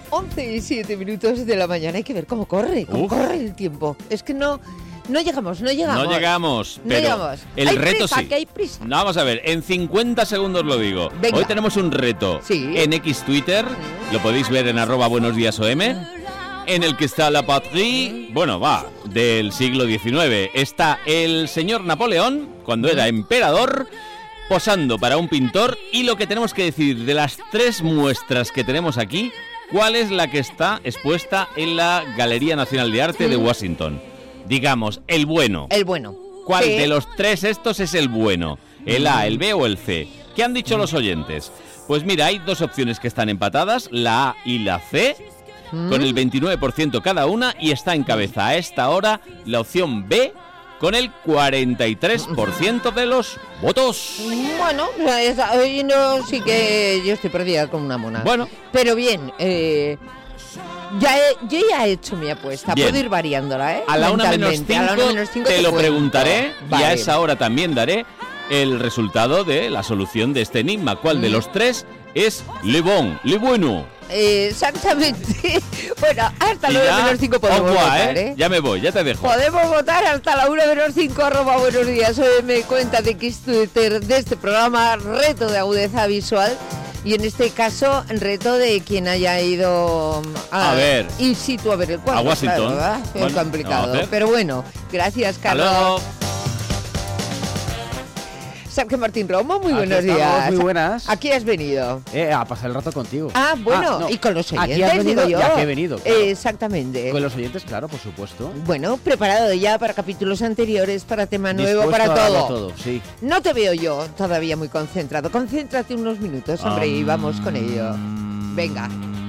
11:07 de la mañana. Hay que ver cómo corre el tiempo. Es que no llegamos. No llegamos, pero el hay reto prisa, sí. Que hay prisa. No, vamos a ver, en 50 segundos lo digo. Venga. Hoy tenemos un reto en X Twitter, lo podéis ver en @buenosdiasOM, en el que está la patrie, del siglo XIX. Está el señor Napoleón, cuando era emperador, posando para un pintor, y lo que tenemos que decir de las 3 muestras que tenemos aquí, ¿cuál es la que está expuesta en la Galería Nacional de Arte de Washington? Digamos, el bueno. El bueno. ¿Cuál de los 3 estos es el bueno? ¿El A, el B o el C? ¿Qué han dicho los oyentes? Pues mira, hay 2 opciones que están empatadas, la A y la C, con el 29% cada una, y está en cabeza a esta hora la opción B, con el 43% de los votos. Bueno, hoy no, sí que yo estoy perdida con una mona. Bueno. Pero bien, yo ya he hecho mi apuesta. Bien. Puedo ir variándola, ¿eh? A la 1:05 te lo preguntaré, y a esa hora también daré el resultado de la solución de este enigma. ¿Cuál de los 3 es le bon, le bueno? Exactamente. Bueno, hasta la 1:05 podemos votar, ¿eh? Ya me voy, ya te dejo. Podemos votar hasta la 1:05 @buenos días. Hoy me cuenta de X Twitter de este programa, reto de agudeza visual. Y en este caso, reto de quien haya ido a ver in situ a ver el cuadro. A Washington. Claro, es complicado. Pero bueno, gracias, Carlos. Sergio Martín Romo, muy buenos días. Muy buenas. ¿A qué has venido? A pasar el rato contigo. Bueno, y con los oyentes, aquí has venido, digo yo. Ya que he venido. Claro. Exactamente. Con los oyentes, claro, por supuesto. Bueno, preparado ya para capítulos anteriores, para tema nuevo, para todo. Sí. No te veo yo todavía muy concentrado. Concéntrate unos minutos, hombre, y vamos con ello. Venga.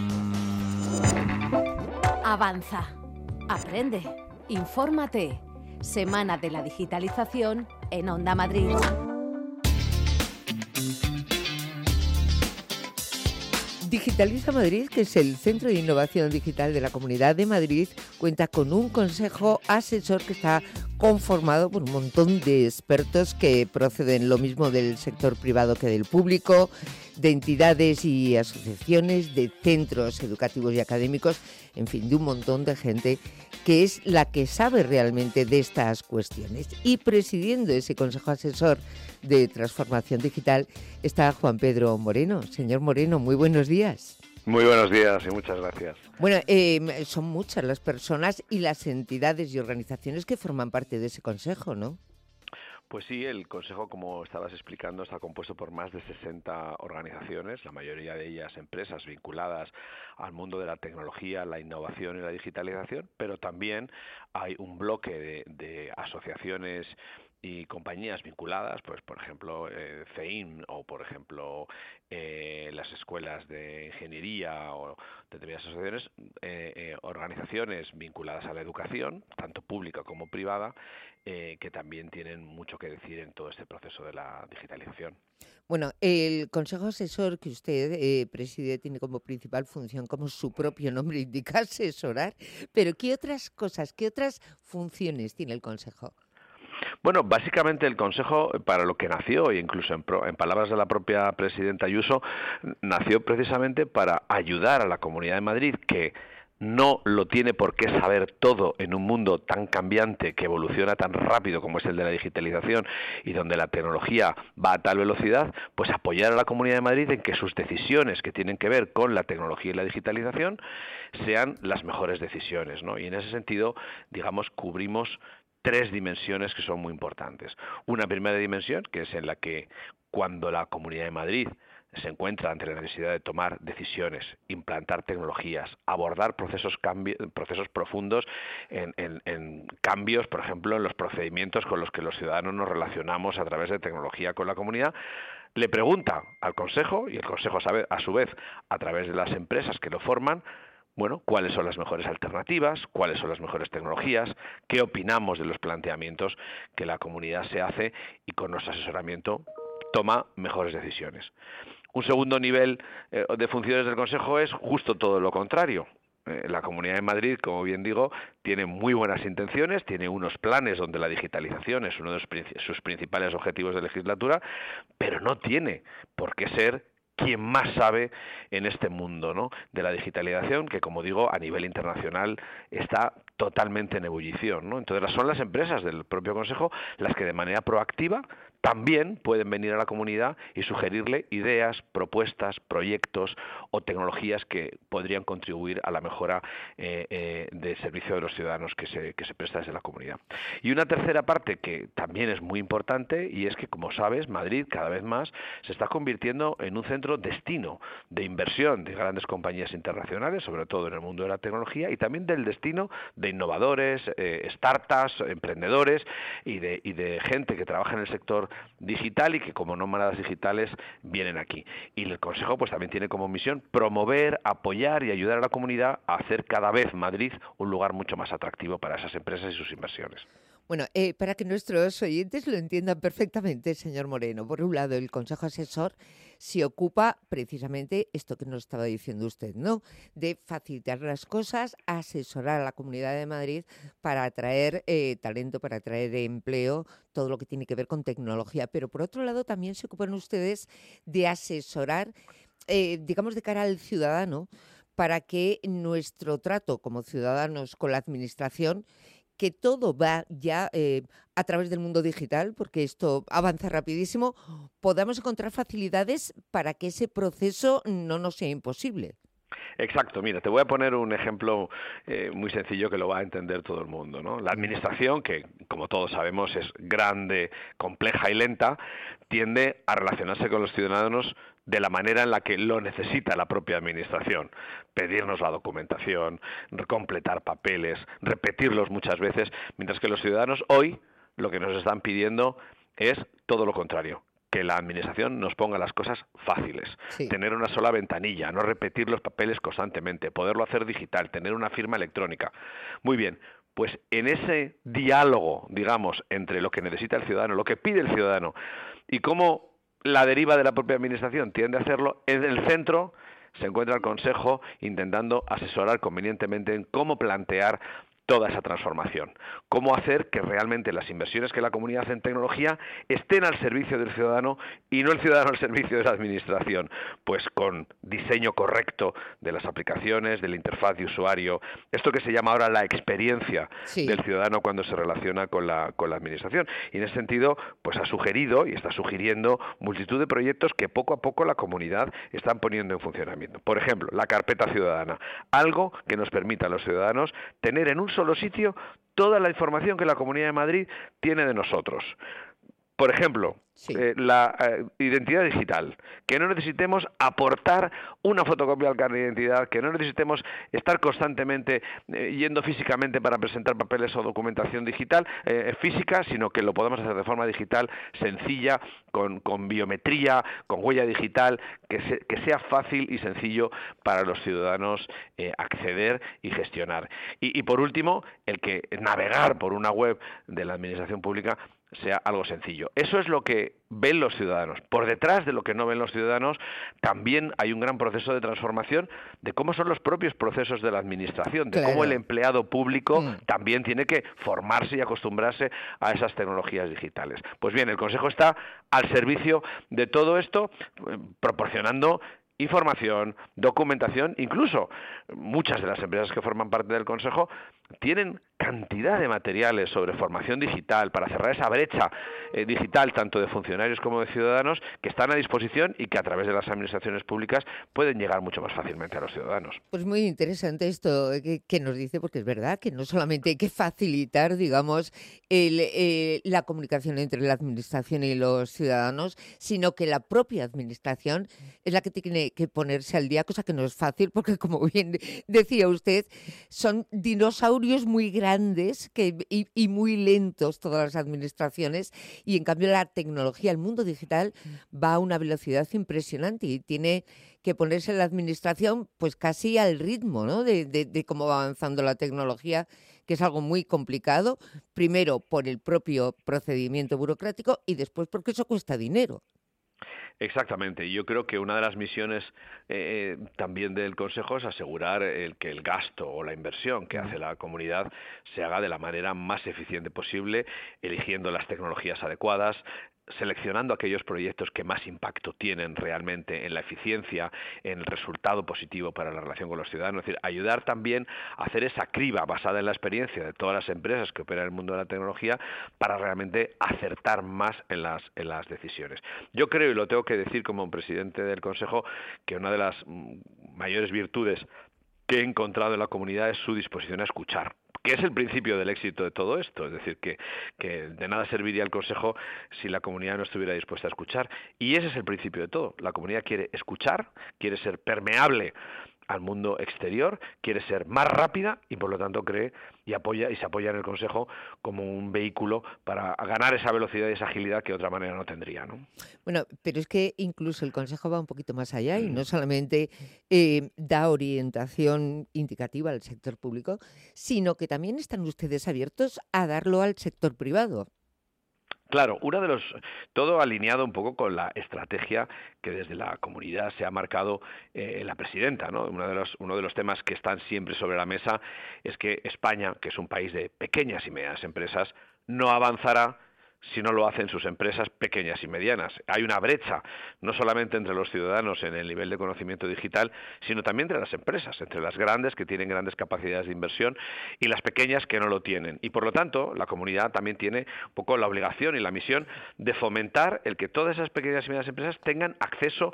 Avanza. Aprende. Infórmate. Semana de la Digitalización en Onda Madrid. Digitaliza Madrid, que es el Centro de Innovación Digital de la Comunidad de Madrid, cuenta con un consejo asesor que está conformado por un montón de expertos que proceden lo mismo del sector privado que del público, de entidades y asociaciones, de centros educativos y académicos, en fin, de un montón de gente que es la que sabe realmente de estas cuestiones. Y presidiendo ese consejo asesor de transformación digital está Juan Pedro Moreno. Señor Moreno, muy buenos días. Muy buenos días y muchas gracias. Bueno, son muchas las personas y las entidades y organizaciones que forman parte de ese consejo, ¿no? Pues sí, el Consejo, como estabas explicando, está compuesto por más de 60 organizaciones, la mayoría de ellas empresas vinculadas al mundo de la tecnología, la innovación y la digitalización, pero también hay un bloque de asociaciones y compañías vinculadas, pues por ejemplo CEIM o por ejemplo las escuelas de ingeniería o determinadas asociaciones, organizaciones vinculadas a la educación, tanto pública como privada, que también tienen mucho que decir en todo este proceso de la digitalización. Bueno, el Consejo Asesor que usted preside tiene como principal función, como su propio nombre indica, asesorar, pero ¿qué otras cosas, qué otras funciones tiene el Consejo? Bueno, básicamente el Consejo, para lo que nació, e incluso en palabras de la propia presidenta Ayuso, nació precisamente para ayudar a la Comunidad de Madrid, que no lo tiene por qué saber todo en un mundo tan cambiante, que evoluciona tan rápido como es el de la digitalización y donde la tecnología va a tal velocidad, pues apoyar a la Comunidad de Madrid en que sus decisiones que tienen que ver con la tecnología y la digitalización sean las mejores decisiones, ¿no? Y en ese sentido, digamos, cubrimos 3 dimensiones que son muy importantes. Una primera dimensión, que es en la que cuando la Comunidad de Madrid se encuentra ante la necesidad de tomar decisiones, implantar tecnologías, abordar procesos profundos en cambios, por ejemplo, en los procedimientos con los que los ciudadanos nos relacionamos a través de tecnología con la comunidad, le pregunta al Consejo, y el Consejo a su vez, a través de las empresas que lo forman, bueno, cuáles son las mejores alternativas, cuáles son las mejores tecnologías, qué opinamos de los planteamientos que la comunidad se hace y con nuestro asesoramiento toma mejores decisiones. Un segundo nivel de funciones del Consejo es justo todo lo contrario. La Comunidad de Madrid, como bien digo, tiene muy buenas intenciones, tiene unos planes donde la digitalización es uno de sus principales objetivos de legislatura, pero no tiene por qué ser quien más sabe en este mundo, ¿no?, de la digitalización, que, como digo, a nivel internacional está totalmente en ebullición, ¿no? Entonces son las empresas del propio Consejo las que de manera proactiva también pueden venir a la comunidad y sugerirle ideas, propuestas, proyectos o tecnologías que podrían contribuir a la mejora del servicio de los ciudadanos que se presta desde la comunidad. Y una tercera parte que también es muy importante, y es que, como sabes, Madrid cada vez más se está convirtiendo en un centro destino de inversión de grandes compañías internacionales, sobre todo en el mundo de la tecnología, y también del destino de innovadores, startups, emprendedores y de gente que trabaja en el sector digital y que, como nómadas digitales, vienen aquí. Y el Consejo pues también tiene como misión promover, apoyar y ayudar a la comunidad a hacer cada vez Madrid un lugar mucho más atractivo para esas empresas y sus inversiones. Bueno, para que nuestros oyentes lo entiendan perfectamente, señor Moreno, por un lado, el Consejo Asesor se ocupa precisamente esto que nos estaba diciendo usted, ¿no?, de facilitar las cosas, asesorar a la Comunidad de Madrid para atraer talento, para atraer empleo, todo lo que tiene que ver con tecnología. Pero por otro lado, también se ocupan ustedes de asesorar, digamos, de cara al ciudadano, para que nuestro trato como ciudadanos con la Administración, que todo va ya a través del mundo digital, porque esto avanza rapidísimo, podamos encontrar facilidades para que ese proceso no nos sea imposible. Exacto, mira, te voy a poner un ejemplo muy sencillo que lo va a entender todo el mundo, ¿no? La administración, que como todos sabemos es grande, compleja y lenta, tiende a relacionarse con los ciudadanos de la manera en la que lo necesita la propia administración. Pedirnos la documentación, completar papeles, repetirlos muchas veces, mientras que los ciudadanos hoy lo que nos están pidiendo es todo lo contrario, que la administración nos ponga las cosas fáciles, Sí. tener una sola ventanilla, no repetir los papeles constantemente, poderlo hacer digital, tener una firma electrónica. Muy bien, pues en ese diálogo, digamos, entre lo que necesita el ciudadano, lo que pide el ciudadano y cómo la deriva de la propia administración tiende a hacerlo, en el centro se encuentra el Consejo intentando asesorar convenientemente en cómo plantear toda esa transformación, cómo hacer que realmente las inversiones que la comunidad hace en tecnología estén al servicio del ciudadano y no el ciudadano al servicio de la administración, pues con diseño correcto de las aplicaciones, de la interfaz de usuario, esto que se llama ahora la experiencia del ciudadano cuando se relaciona con la administración. Y en ese sentido, pues ha sugerido y está sugiriendo multitud de proyectos que poco a poco la comunidad están poniendo en funcionamiento. Por ejemplo, la carpeta ciudadana, algo que nos permita a los ciudadanos tener en un solo sitio toda la información que la Comunidad de Madrid tiene de nosotros. Por ejemplo, la identidad digital, que no necesitemos aportar una fotocopia al carnet de identidad, que no necesitemos estar constantemente yendo físicamente para presentar papeles o documentación digital física, sino que lo podamos hacer de forma digital, sencilla, con biometría, con huella digital, que sea fácil y sencillo para los ciudadanos acceder y gestionar. Y por último, el que navegar por una web de la Administración Pública sea algo sencillo. Eso es lo que ven los ciudadanos. Por detrás de lo que no ven los ciudadanos, también hay un gran proceso de transformación de cómo son los propios procesos de la administración, de cómo el empleado público también tiene que formarse y acostumbrarse a esas tecnologías digitales. Pues bien, el Consejo está al servicio de todo esto, proporcionando información, documentación, incluso muchas de las empresas que forman parte del Consejo tienen cantidad de materiales sobre formación digital para cerrar esa brecha digital tanto de funcionarios como de ciudadanos que están a disposición y que a través de las administraciones públicas pueden llegar mucho más fácilmente a los ciudadanos. Pues muy interesante esto que nos dice, porque es verdad que no solamente hay que facilitar, digamos, la comunicación entre la administración y los ciudadanos, sino que la propia administración es la que tiene que ponerse al día, cosa que no es fácil, porque como bien decía usted, son dinosaurios muy grandes y muy lentos todas las administraciones, y en cambio la tecnología, el mundo digital va a una velocidad impresionante y tiene que ponerse la administración pues casi al ritmo, ¿no?, de cómo va avanzando la tecnología, que es algo muy complicado, primero por el propio procedimiento burocrático y después porque eso cuesta dinero. Exactamente. Yo creo que una de las misiones también del Consejo es asegurar que el gasto o la inversión que hace la comunidad se haga de la manera más eficiente posible, eligiendo las tecnologías adecuadas, seleccionando aquellos proyectos que más impacto tienen realmente en la eficiencia, en el resultado positivo para la relación con los ciudadanos. Es decir, ayudar también a hacer esa criba basada en la experiencia de todas las empresas que operan en el mundo de la tecnología para realmente acertar más en las decisiones. Yo creo, y lo tengo que decir como presidente del Consejo, que una de las mayores virtudes que he encontrado en la comunidad es su disposición a escuchar, que es el principio del éxito de todo esto. Es decir, que de nada serviría el Consejo si la comunidad no estuviera dispuesta a escuchar. Y ese es el principio de todo. La comunidad quiere escuchar, quiere ser permeable al mundo exterior, quiere ser más rápida y por lo tanto cree y se apoya en el Consejo como un vehículo para ganar esa velocidad y esa agilidad que de otra manera no tendría, ¿no? Bueno, pero es que incluso el Consejo va un poquito más allá y no solamente da orientación indicativa al sector público, sino que también están ustedes abiertos a darlo al sector privado. Claro, todo alineado un poco con la estrategia que desde la comunidad se ha marcado la presidenta, ¿no? Uno de los temas que están siempre sobre la mesa es que España, que es un país de pequeñas y medianas empresas, no avanzará si no lo hacen sus empresas pequeñas y medianas. Hay una brecha, no solamente entre los ciudadanos en el nivel de conocimiento digital, sino también entre las empresas, entre las grandes que tienen grandes capacidades de inversión y las pequeñas que no lo tienen. Y por lo tanto, la comunidad también tiene un poco la obligación y la misión de fomentar el que todas esas pequeñas y medianas empresas tengan acceso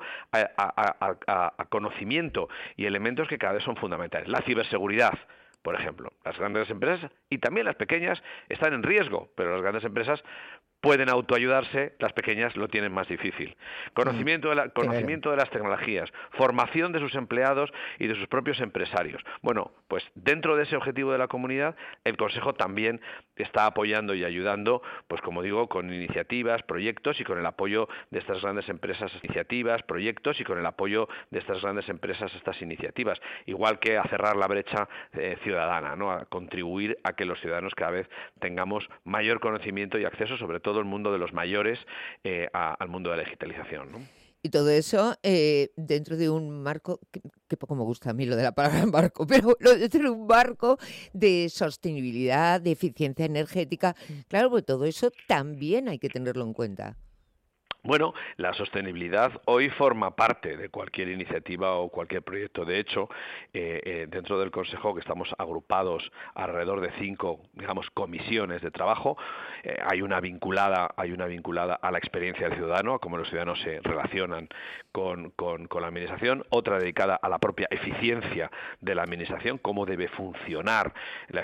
a conocimiento y elementos que cada vez son fundamentales. La ciberseguridad, por ejemplo, las grandes empresas y también las pequeñas están en riesgo, pero las grandes empresas pueden autoayudarse, las pequeñas lo tienen más difícil. Conocimiento de las tecnologías, formación de sus empleados y de sus propios empresarios. Bueno, pues dentro de ese objetivo de la comunidad, el Consejo también está apoyando y ayudando, pues como digo, con iniciativas, proyectos y con el apoyo de estas grandes empresas, iniciativas, proyectos y con el apoyo de estas grandes empresas, estas iniciativas. Igual que a cerrar la brecha ciudadana, ¿no? A contribuir a que los ciudadanos cada vez tengamos mayor conocimiento y acceso, sobre todo el mundo de los mayores, al mundo de la digitalización, ¿no? Y todo eso dentro de un marco, que poco me gusta a mí lo de la palabra marco, pero dentro de un marco de sostenibilidad, de eficiencia energética. Claro, pues todo eso también hay que tenerlo en cuenta. Bueno, la sostenibilidad hoy forma parte de cualquier iniciativa o cualquier proyecto. De hecho, dentro del Consejo, que estamos agrupados alrededor de 5, digamos, comisiones de trabajo, hay una vinculada a la experiencia del ciudadano, a cómo los ciudadanos se relacionan con la administración, otra dedicada a la propia eficiencia de la administración, cómo debe funcionar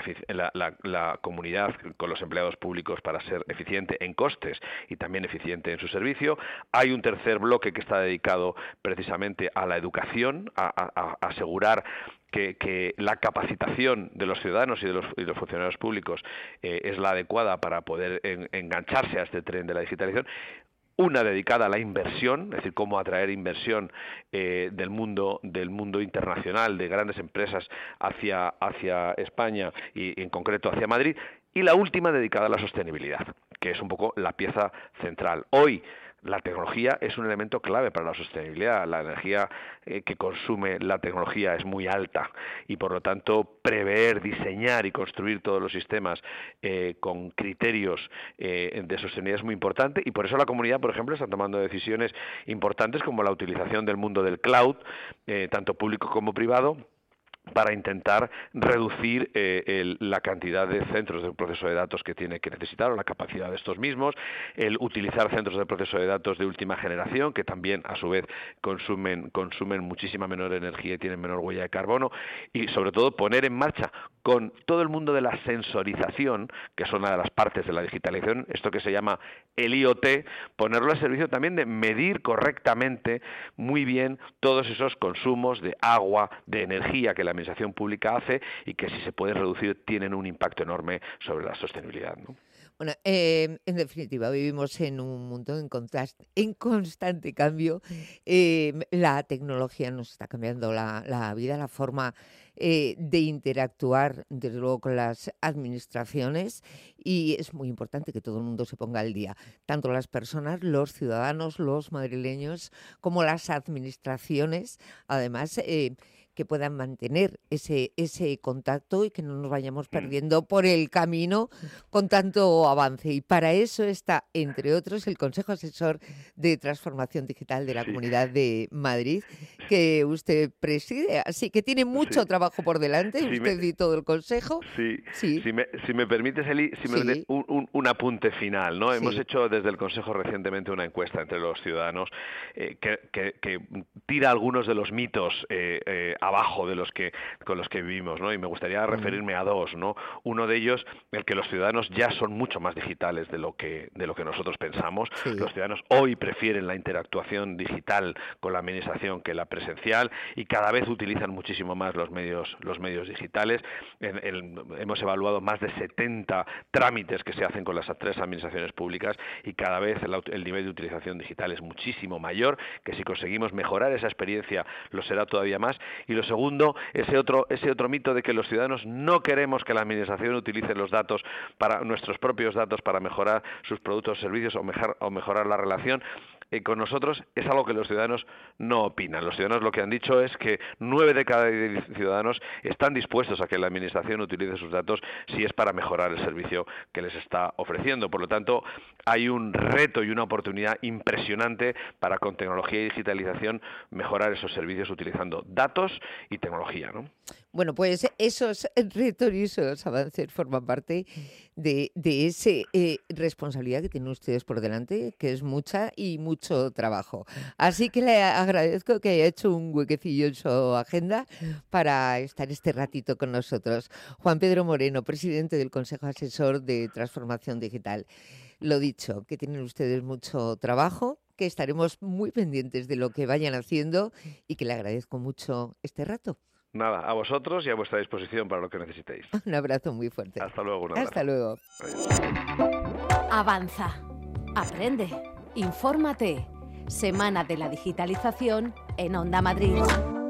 la comunidad con los empleados públicos para ser eficiente en costes y también eficiente en su servicio. Hay un tercer bloque que está dedicado precisamente a la educación, a asegurar que la capacitación de los ciudadanos y de los funcionarios públicos es la adecuada para poder engancharse a este tren de la digitalización. Una dedicada a la inversión, es decir, cómo atraer inversión del mundo internacional, de grandes empresas hacia España y en concreto hacia Madrid. Y la última dedicada a la sostenibilidad, que es un poco la pieza central. Hoy la tecnología es un elemento clave para la sostenibilidad. La energía que consume la tecnología es muy alta y, por lo tanto, prever, diseñar y construir todos los sistemas con criterios de sostenibilidad es muy importante, y por eso la comunidad, por ejemplo, está tomando decisiones importantes como la utilización del mundo del cloud, tanto público como privado, para intentar reducir la cantidad de centros de proceso de datos que tiene que necesitar o la capacidad de estos mismos, el utilizar centros de proceso de datos de última generación que también a su vez consumen muchísima menor energía y tienen menor huella de carbono, y sobre todo poner en marcha con todo el mundo de la sensorización, que es una de las partes de la digitalización, esto que se llama el IoT, ponerlo al servicio también de medir correctamente muy bien todos esos consumos de agua, de energía que la administración pública hace y que, si se puede reducir, tienen un impacto enorme sobre la sostenibilidad, ¿no? Bueno, en definitiva, vivimos en un mundo en constante cambio. La tecnología nos está cambiando la vida, la forma de interactuar, desde luego, con las administraciones, y es muy importante que todo el mundo se ponga al día, tanto las personas, los ciudadanos, los madrileños, como las administraciones. Además, que puedan mantener ese contacto y que no nos vayamos perdiendo por el camino con tanto avance. Y para eso está, entre otros, el Consejo Asesor de Transformación Digital de la Comunidad de Madrid, que usted preside. Así que tiene mucho trabajo por delante, usted y todo el Consejo. Sí. Si me permites, Eli, un apunte final, ¿no? Hemos hecho desde el Consejo recientemente una encuesta entre los ciudadanos que tira algunos de los mitos abajo con los que vivimos, ¿no? Y me gustaría referirme a dos, ¿no? Uno de ellos, el que los ciudadanos ya son mucho más digitales de lo que nosotros pensamos. Sí. Los ciudadanos hoy prefieren la interactuación digital con la administración que la presencial y cada vez utilizan muchísimo más los medios digitales. Hemos evaluado más de 70 trámites que se hacen con las 3 administraciones públicas y cada vez el nivel de utilización digital es muchísimo mayor, que si conseguimos mejorar esa experiencia lo será todavía más. Y lo segundo, ese otro mito de que los ciudadanos no queremos que la administración utilice nuestros propios datos para mejorar sus productos o servicios o mejorar la relación con nosotros, es algo que los ciudadanos no opinan. Los ciudadanos lo que han dicho es que 9 de cada 10 ciudadanos están dispuestos a que la administración utilice sus datos si es para mejorar el servicio que les está ofreciendo. Por lo tanto, hay un reto y una oportunidad impresionante para, con tecnología y digitalización, mejorar esos servicios utilizando datos y tecnología, ¿no? Bueno, pues esos retos y esos avances forman parte de esa responsabilidad que tienen ustedes por delante, que es mucha y mucho trabajo. Así que le agradezco que haya hecho un huequecillo en su agenda para estar este ratito con nosotros. Juan Pedro Moreno, presidente del Consejo Asesor de Transformación Digital. Lo dicho, que tienen ustedes mucho trabajo, que estaremos muy pendientes de lo que vayan haciendo y que le agradezco mucho este rato. Nada, a vosotros y a vuestra disposición para lo que necesitéis. Un abrazo muy fuerte. Hasta luego. Un abrazo. Hasta luego. Avanza. Aprende. Infórmate. Semana de la Digitalización en Onda Madrid.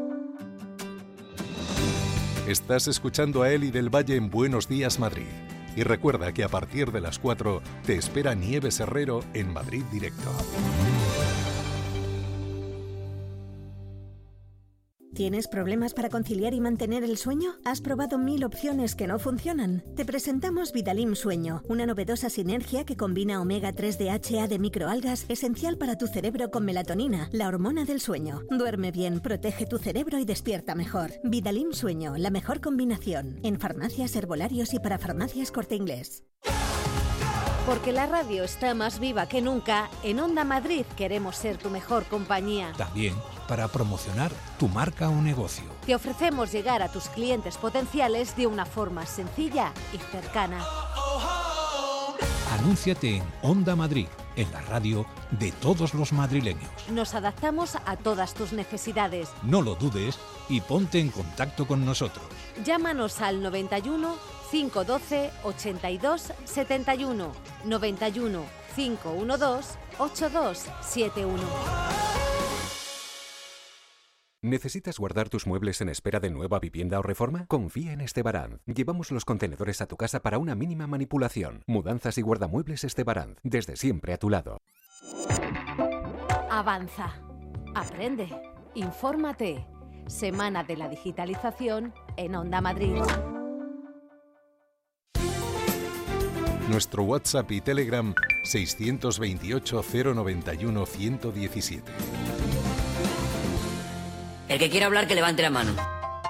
Estás escuchando a Eli del Valle en Buenos Días Madrid. Y recuerda que a partir de las 4 te espera Nieves Herrero en Madrid Directo. ¿Tienes problemas para conciliar y mantener el sueño? ¿Has probado 1000 opciones que no funcionan? Te presentamos Vitalim Sueño, una novedosa sinergia que combina omega 3 DHA de microalgas, esencial para tu cerebro, con melatonina, la hormona del sueño. Duerme bien, protege tu cerebro y despierta mejor. Vitalim Sueño, la mejor combinación. En farmacias, herbolarios y para farmacias Corte Inglés. Porque la radio está más viva que nunca, en Onda Madrid queremos ser tu mejor compañía. También para promocionar tu marca o negocio. Te ofrecemos llegar a tus clientes potenciales de una forma sencilla y cercana. Anúnciate en Onda Madrid, en la radio de todos los madrileños. Nos adaptamos a todas tus necesidades. No lo dudes y ponte en contacto con nosotros. Llámanos al 91 512 82 71, 91 512 8271. ¿Necesitas guardar tus muebles en espera de nueva vivienda o reforma? Confía en Estebaranz. Llevamos los contenedores a tu casa para una mínima manipulación. Mudanzas y guardamuebles Estebaranz. Desde siempre a tu lado. Avanza. Aprende. Infórmate. Semana de la Digitalización en Onda Madrid. Nuestro WhatsApp y Telegram 628 091 117. El que quiera hablar, que levante la mano.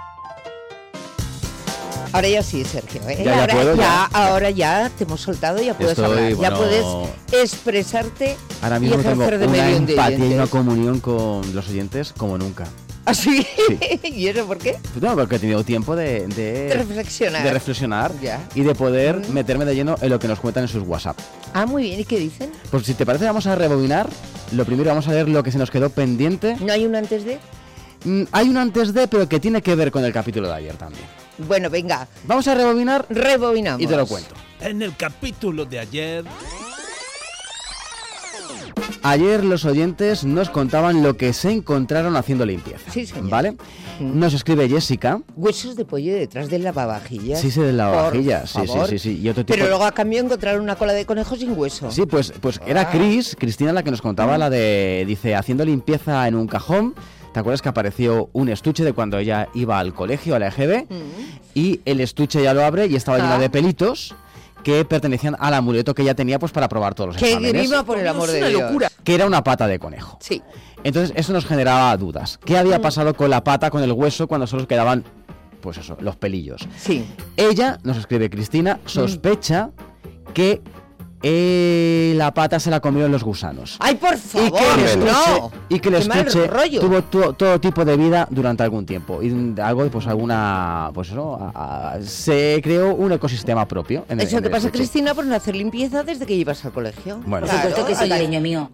Ahora ya sí, Sergio. Ahora ya te hemos soltado, ya puedes hablar. Bueno, ya puedes expresarte ahora mismo y ejercer tengo de una medio empatía y una comunión con los oyentes como nunca. ¿Ah, sí? ¿Y eso por qué? Pues no, porque he tenido tiempo de reflexionar ya. Y de poder meterme de lleno en lo que nos cuentan en sus WhatsApp. Ah, muy bien. ¿Y qué dicen? Pues si te parece, vamos a rebobinar. Lo primero, vamos a ver lo que se nos quedó pendiente. ¿No hay un antes de? Hay un antes de, pero que tiene que ver con el capítulo de ayer también. Bueno, venga. Vamos a rebobinar. Rebobinamos. Y te lo cuento. En el capítulo de ayer... Ayer los oyentes nos contaban lo que se encontraron haciendo limpieza. Sí, señor. ¿Vale? Nos escribe Jessica. Huesos de pollo detrás del lavavajillas. Sí, del lavavajillas. Sí. Y otro tipo... Pero luego a cambio encontraron una cola de conejo sin hueso. Sí, pues era Cristina la que nos contaba la de, dice, haciendo limpieza en un cajón, ¿Te acuerdas que apareció un estuche de cuando ella iba al colegio, a la EGB? Y el estuche ya lo abre y estaba lleno de pelitos que pertenecían al amuleto que ella tenía pues para probar todos los exámenes. ¡Qué grima, por el amor de Dios! Locura. Que era una pata de conejo. Sí. Entonces eso nos generaba dudas. ¿Qué había pasado con la pata, con el hueso, cuando solo quedaban, pues eso, los pelillos? Sí. Ella, nos escribe Cristina, sospecha que la pata se la comieron los gusanos. ¡Ay, por favor! Y que el estuche tuvo todo tipo de vida durante algún tiempo. Y algo, pues alguna... Pues eso, se creó un ecosistema propio. Eso te pasa, Cristina, por no hacer limpieza desde que ibas al colegio. Bueno, por supuesto que sí, cariño mío.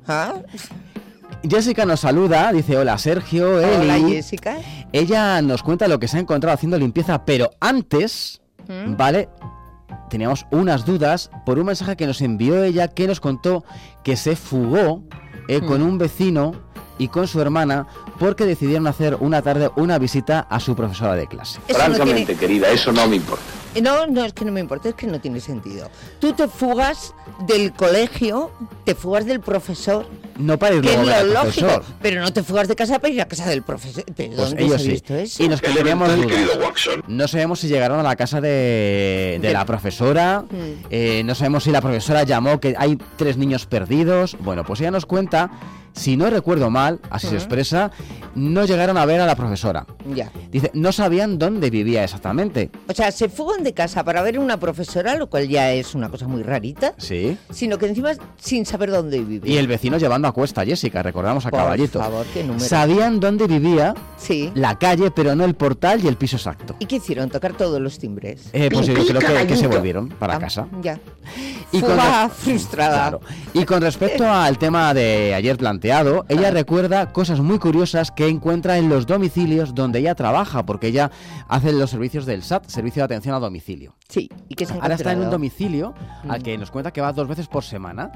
Jessica nos saluda, dice: hola Sergio, Eli. Hola Jessica. Ella nos cuenta lo que se ha encontrado haciendo limpieza, pero antes, ¿vale? Teníamos unas dudas por un mensaje que nos envió ella, que nos contó que se fugó con un vecino y con su hermana porque decidieron hacer una tarde una visita a su profesora de clase. Francamente, querida, eso no me importa. No, es que no me importa, es que no tiene sentido. Tú te fugas del colegio, te fugas del profesor. No para ir luego a ver al profesor. Pero no te fugas de casa para ir a casa del profesor. ¿Pero pues dónde ellos se ha visto eso? Y nos quedaríamos dudas. No sabemos si llegaron a la casa de la profesora. No sabemos si la profesora llamó que hay 3 niños perdidos. Bueno, pues ella nos cuenta, si no recuerdo mal, así se expresa, no llegaron a ver a la profesora. Ya. Dice, no sabían dónde vivía exactamente. O sea, se fugan de casa para ver a una profesora, lo cual ya es una cosa muy rarita. Sí. Sino que encima sin saber dónde vivía. Y el vecino llevando a cuesta a Jessica, recordamos a Caballito. Por favor, qué número. Sabían dónde vivía, sí, la calle, pero no el portal y el piso exacto. ¿Y qué hicieron? ¿Tocar todos los timbres? Pues yo creo que se volvieron para casa. Ya. Y fuga frustrada. Claro. Y con respecto al tema de ayer planteado, ella recuerda cosas muy curiosas que encuentra en los domicilios donde ella trabaja, porque ella hace los servicios del SAT, Servicio de Atención a Domicilio. Sí. ¿Y qué se ha Ahora está en un domicilio al que nos cuenta que va 2 veces por semana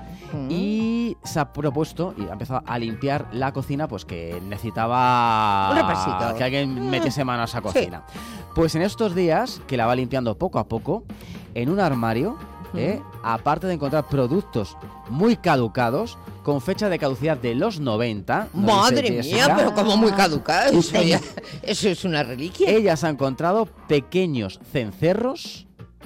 y se ha propuesto y ha empezado a limpiar la cocina, pues que necesitaba un repasito, que alguien metiese mano a esa cocina. Pues en estos días, que la va limpiando poco a poco, en un armario, aparte de encontrar productos muy caducados, con fecha de caducidad de los 90. ¡Madre mía! Pero como muy caducados. Eso es una reliquia. Ella se ha encontrado pequeños cencerros,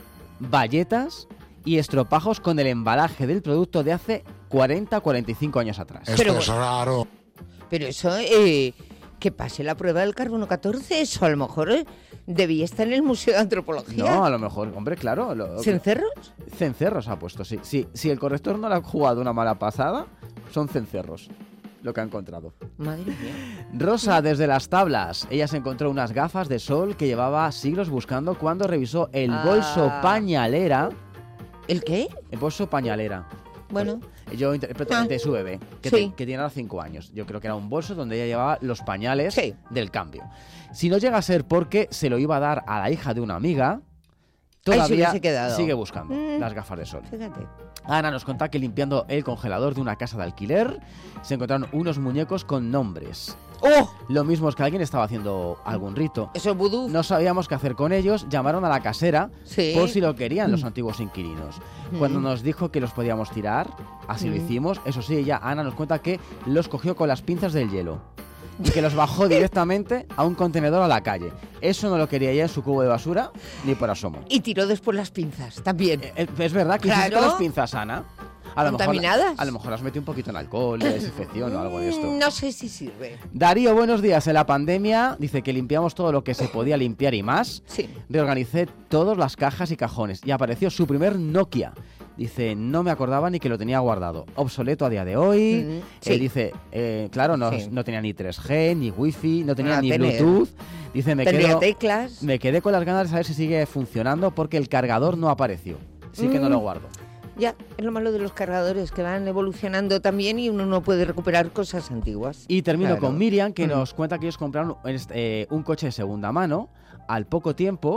bayetas y estropajos con el embalaje del producto de hace 40-45 años atrás. Esto es raro. Pero eso, que pase la prueba del carbono 14, eso a lo mejor debía estar en el Museo de Antropología. No, a lo mejor, hombre, claro. ¿Cencerros? Cencerros ha puesto, sí. Si el corrector no le ha jugado una mala pasada, son cencerros lo que ha encontrado. Madre mía. Rosa, desde Las Tablas. Ella se encontró unas gafas de sol que llevaba siglos buscando cuando revisó el bolso pañalera. ¿El qué? El bolso pañalera. Bueno. Yo interpreto de su bebé, que tiene ahora 5 años. Yo creo que era un bolso donde ella llevaba los pañales del cambio. Si no llega a ser porque se lo iba a dar a la hija de una amiga, todavía sigue buscando las gafas de sol. Fíjate. Ana nos cuenta que limpiando el congelador de una casa de alquiler se encontraron unos muñecos con nombres. ¡Oh! Lo mismo es que alguien estaba haciendo algún rito. ¿Eso es vudú? No sabíamos qué hacer con ellos. Llamaron a la casera por si lo querían los antiguos inquilinos. Cuando nos dijo que los podíamos tirar, así lo hicimos. Eso sí, ella, Ana, nos cuenta que los cogió con las pinzas del hielo y que los bajó directamente a un contenedor a la calle. Eso no lo quería ella en su cubo de basura ni por asomo. Y tiró después las pinzas también. Es verdad que hiciste las pinzas, Ana. ¿Contaminadas? A lo mejor las metió un poquito en alcohol, de desinfección o algo de esto. No sé si sirve. Darío, buenos días. En la pandemia dice que limpiamos todo lo que se podía limpiar y más. Sí. Reorganicé todas las cajas y cajones y apareció su primer Nokia. Dice, no me acordaba ni que lo tenía guardado. Obsoleto a día de hoy. Dice, claro, no tenía ni 3G, ni Wi-Fi, no tenía ni Bluetooth. Dice, me quedé con las ganas de saber si sigue funcionando porque el cargador no apareció. Sí que no lo guardo. Ya, es lo malo de los cargadores, que van evolucionando también y uno no puede recuperar cosas antiguas. Y termino con Miriam, que nos cuenta que ellos compraron un coche de segunda mano. Al poco tiempo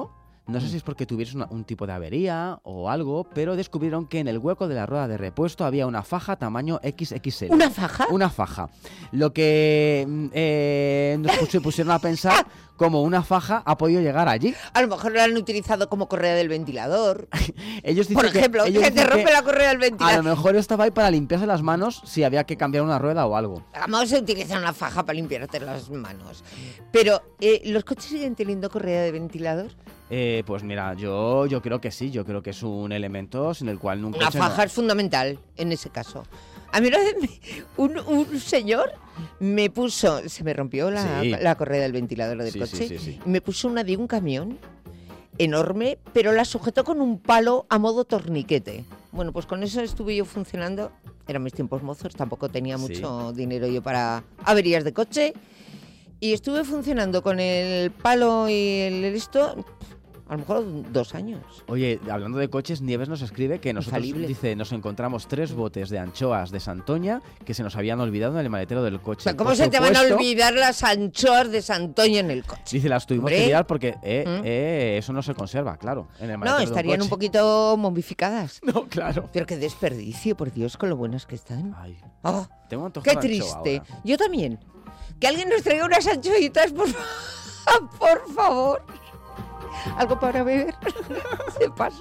No sé si es porque tuviese un tipo de avería o algo, pero descubrieron que en el hueco de la rueda de repuesto había una faja tamaño XXL. ¿Una faja? Una faja. Lo que se pusieron a pensar cómo una faja ha podido llegar allí. A lo mejor lo han utilizado como correa del ventilador. Ellos dicen por ejemplo, que te rompe la correa del ventilador. A lo mejor estaba ahí para limpiarse las manos si había que cambiar una rueda o algo. Vamos a utilizar una faja para limpiarte las manos. Pero, ¿los coches siguen teniendo correa de ventilador? Pues mira, yo creo que sí. Yo creo que es un elemento sin el cual nunca... Una faja es fundamental en ese caso. A mí un señor me puso... Se me rompió la correa del ventilador del coche. Sí. Me puso una de un camión enorme, pero la sujetó con un palo a modo torniquete. Bueno, pues con eso estuve yo funcionando. Eran mis tiempos mozos, tampoco tenía mucho dinero yo para averías de coche. Y estuve funcionando con el palo y esto... A lo mejor 2 años. Oye, hablando de coches, Nieves nos escribe que nosotros, dice, nos encontramos 3 botes de anchoas de Santoña que se nos habían olvidado en el maletero del coche. Pero ¿cómo se te van a olvidar las anchoas de Santoña en el coche? Dice, las tuvimos que tirar porque eso no se conserva, claro, en el maletero estarían un poquito momificadas. No, claro. Pero qué desperdicio, por Dios, con lo buenas que están. Ay, tengo antojo de anchoa. Qué triste. Ahora. Yo también. Que alguien nos traiga unas anchoitas, por favor. ¿Algo para beber? ¿De paso?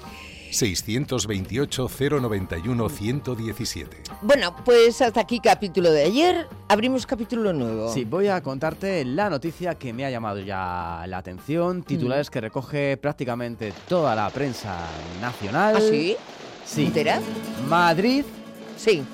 628-091-117. Bueno, pues hasta aquí capítulo de ayer. Abrimos capítulo nuevo. Sí, voy a contarte la noticia que me ha llamado ya la atención. Titulares que recoge prácticamente toda la prensa nacional. ¿Ah, sí? Sí. ¿Entera? Madrid. Sí.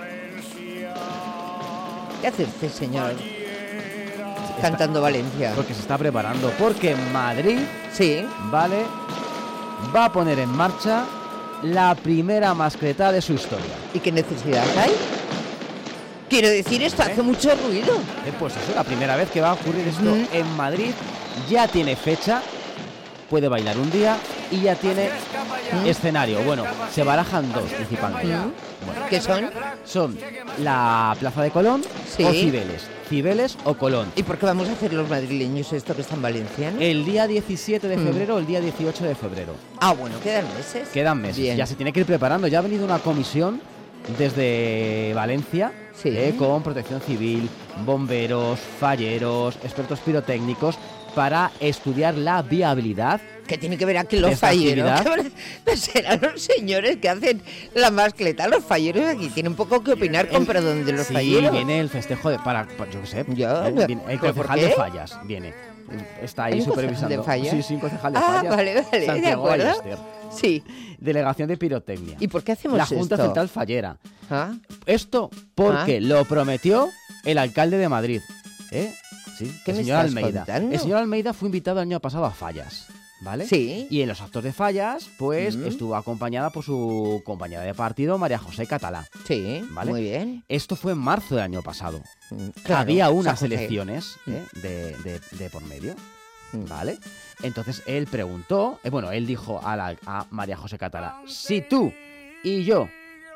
¿Qué hace este señor? Cantando Valencia. Porque se está preparando. Porque Madrid, ¿vale? Va a poner en marcha la primera mascleta de su historia. ¿Y qué necesidad hay? Quiero decir, esto hace mucho ruido. Pues eso, la primera vez que va a ocurrir esto en Madrid. Ya tiene fecha, puede bailar un día y ya tiene escenario. Bueno, se barajan 2 principalmente. Bueno, ¿qué son? Son la Plaza de Colón o Cibeles. Cibeles o Colón. ¿Y por qué vamos a hacer los madrileños esto que está en Valencia, ¿no? El día 17 de febrero o el día 18 de febrero. Ah, bueno, quedan meses. Quedan meses. Bien. Ya se tiene que ir preparando. Ya ha venido una comisión desde Valencia con Protección Civil, bomberos, falleros, expertos pirotécnicos para estudiar la viabilidad. ¿Qué tiene que ver aquí los falleros? Serán los señores que hacen la mascleta. Los falleros aquí tienen poco que opinar con perdón de los falleros. Sí, viene el festejo yo qué sé. El concejal de Fallas viene. Está ahí supervisando. ¿De Fallas? Sí, un concejal de Fallas. Vale, Santiago, de acuerdo. Ballester. Sí. Delegación de Pirotecnia. ¿Y por qué hacemos esto? La Junta Central Fallera. ¿Ah? Esto porque lo prometió el alcalde de Madrid. Sí, ¿Qué el me señor estás Almeida. contando? El señor Almeida fue invitado el año pasado a Fallas, ¿vale? Sí. Y en los actos de Fallas, pues estuvo acompañada por su compañera de partido, María José Catalá. Sí, ¿vale? Muy bien. Esto fue en marzo del año pasado. Claro, había unas elecciones de por medio, ¿vale? Entonces él preguntó, él dijo a María José Catalá, si tú y yo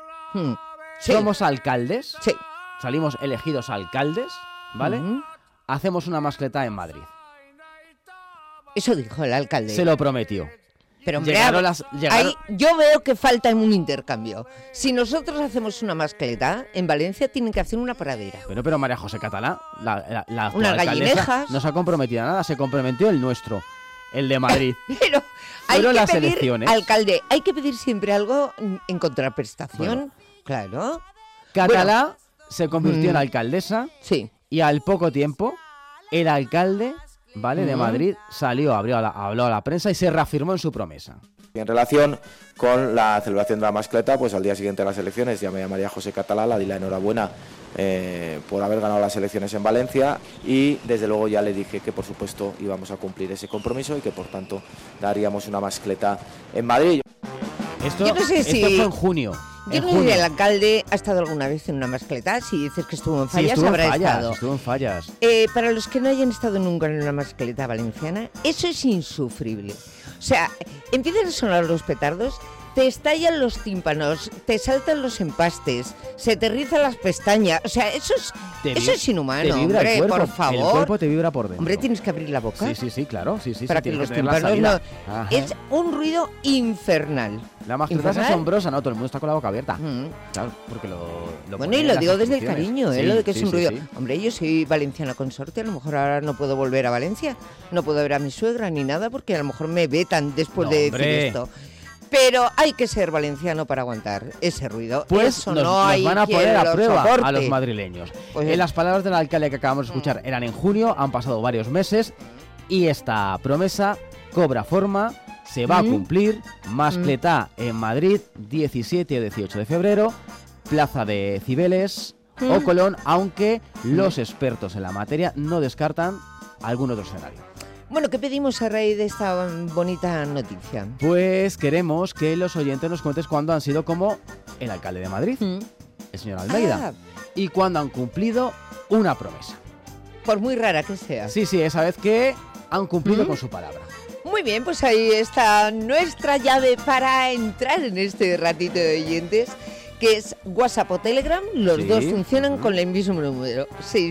somos alcaldes, salimos elegidos alcaldes, ¿vale? Hacemos una mascleta en Madrid. Eso dijo el alcalde. Se lo prometió. Pero hombre, ahí yo veo que falta un intercambio. Si nosotros hacemos una mascleta, en Valencia tienen que hacer una pradera. Pero María José Catalá, la unas gallinejas. No se ha comprometido a nada, se comprometió el nuestro, el de Madrid. Pero hay que las pedir, elecciones. Alcalde, hay que pedir siempre algo en contraprestación. Bueno, claro. Catalá se convirtió en alcaldesa. Sí. Y al poco tiempo, el alcalde, ¿vale? De Madrid salió, habló a la prensa y se reafirmó en su promesa. En relación con la celebración de la mascleta, pues al día siguiente de las elecciones llamé a María José Catalá, la di la enhorabuena por haber ganado las elecciones en Valencia y desde luego ya le dije que por supuesto íbamos a cumplir ese compromiso y que por tanto daríamos una mascleta en Madrid. Esto no sé fue en junio. Yo no sé si el alcalde ha estado alguna vez en una mascleta. Si dices que estuvo en Fallas, estuvo en Fallas. Para los que no hayan estado nunca en una mascleta valenciana, eso es insufrible. O sea, empiezan a sonar los petardos te estallan los tímpanos, te saltan los empastes, se te rizan las pestañas. O sea, eso es inhumano, hombre, por favor. El cuerpo te vibra por dentro. Hombre, tienes que abrir la boca. Sí, claro. Para que los tímpanos no... Es un ruido infernal. La mascleta es asombrosa, ¿no? Todo el mundo está con la boca abierta. Claro, porque lo bueno, y lo digo desde el cariño, lo de que es un ruido. Sí. Hombre, yo soy valenciana consorte, a lo mejor ahora no puedo volver a Valencia, no puedo ver a mi suegra ni nada, porque a lo mejor me vetan después de decir esto. Pero hay que ser valenciano para aguantar ese ruido. Pues eso nos van a poner a prueba a los madrileños. Pues en las palabras del alcalde que acabamos de escuchar eran en junio, han pasado varios meses y esta promesa cobra forma, se va a cumplir. Mascletá en Madrid, 17 y 18 de febrero, Plaza de Cibeles o Colón, aunque los expertos en la materia no descartan algún otro escenario. Bueno, ¿qué pedimos a raíz de esta bonita noticia? Pues queremos que los oyentes nos cuenten cuándo han sido como el alcalde de Madrid, el señor Almeida, y cuándo han cumplido una promesa. Por muy rara que sea. Sí, esa vez que han cumplido con su palabra. Muy bien, pues ahí está nuestra llave para entrar en este ratito de oyentes, que es WhatsApp o Telegram. Los dos funcionan con el mismo número,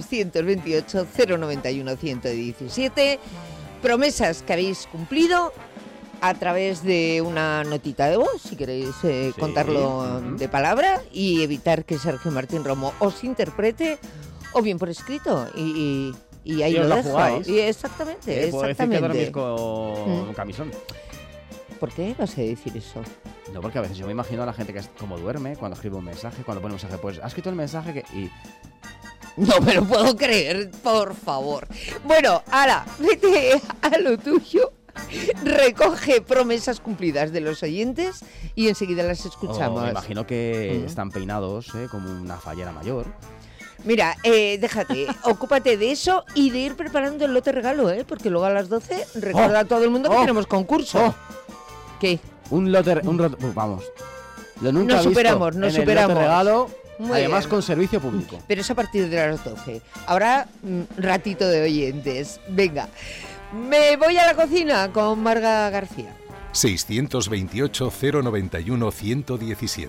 628-091-117. Promesas que habéis cumplido a través de una notita de voz, si queréis contarlo de palabra, y evitar que Sergio Martín Romo os interprete, o bien por escrito, y ahí lo dejo. Y exactamente. Puedo decir que dormís con camisón. ¿Por qué vas a decir eso? No, porque a veces yo me imagino a la gente que es como duerme cuando escribe un mensaje, cuando pone un mensaje, pues ha escrito el mensaje que... No me lo puedo creer, por favor. Bueno, ahora, vete a lo tuyo, recoge promesas cumplidas de los oyentes y enseguida las escuchamos. Me imagino que están peinados como una fallera mayor. Mira, déjate, ocúpate de eso y de ir preparando el lote regalo, porque luego a las 12 recuerda a todo el mundo que tenemos concurso. ¿Qué? Vamos. Lo nunca nos superamos. El lote regalo. Muy además bien. con servicio público. Pero es a partir de las 12. Ahora, ratito de oyentes. Venga, me voy a la cocina con Marga García. 628-091-117.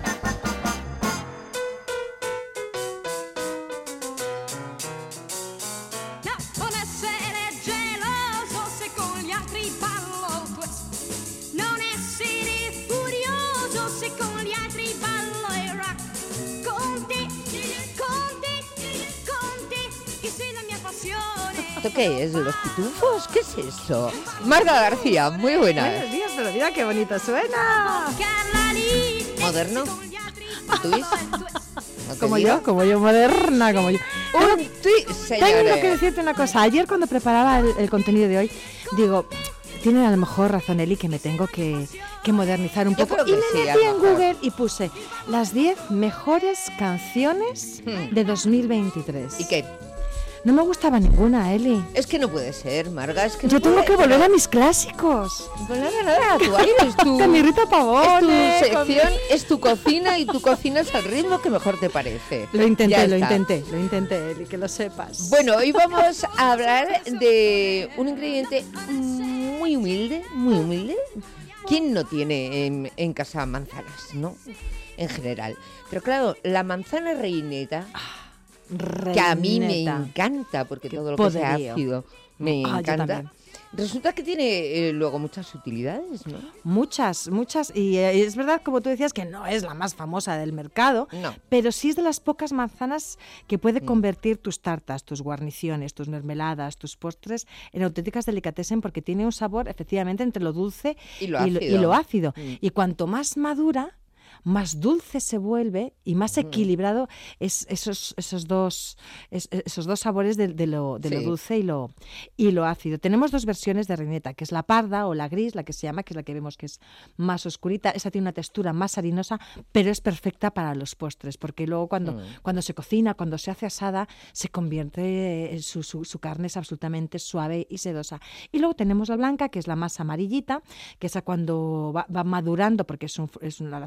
¿Esto qué es? ¿Los pitufos? ¿Qué es eso? Marga García, muy buena. Buenos días, pero mira qué bonito suena. ¿Moderno? ¿Tuis? Como yo, moderna, como yo. Tengo que decirte una cosa. Ayer cuando preparaba el contenido de hoy, digo, tiene a lo mejor razón Eli que me tengo que modernizar un poco. Y me metí en Google y puse las 10 mejores canciones de 2023. ¿Y qué? No me gustaba ninguna, Eli. Es que no puede ser, Marga, es que yo tengo que volver a mis clásicos. Pues nada, tú ahí eres tú. Con mi Rita Pavone. Es tu sección, es tu cocina y tú cocinas al ritmo que mejor te parece. Lo intenté, Eli, que lo sepas. Bueno, hoy vamos a hablar de un ingrediente muy humilde, muy humilde. ¿Quién no tiene en casa manzanas, no? En general. Pero claro, la manzana reineta... que a mí me encanta, porque todo lo que sea ácido me encanta. Resulta que tiene luego muchas utilidades, ¿no? Muchas. Y es verdad, como tú decías, que no es la más famosa del mercado, pero sí es de las pocas manzanas que puede convertir tus tartas, tus guarniciones, tus mermeladas, tus postres en auténticas delicatessen, porque tiene un sabor, efectivamente, entre lo dulce y lo ácido. Y cuanto más madura, más dulce se vuelve y más equilibrado es esos dos sabores de lo dulce y lo ácido. Tenemos dos versiones de reineta, que es la parda o la gris, la que se llama, que es la que vemos que es más oscurita. Esa tiene una textura más harinosa, pero es perfecta para los postres, porque luego cuando se cocina, cuando se hace asada, se convierte, su carne es absolutamente suave y sedosa. Y luego tenemos la blanca, que es la más amarillita, que esa cuando va madurando, porque la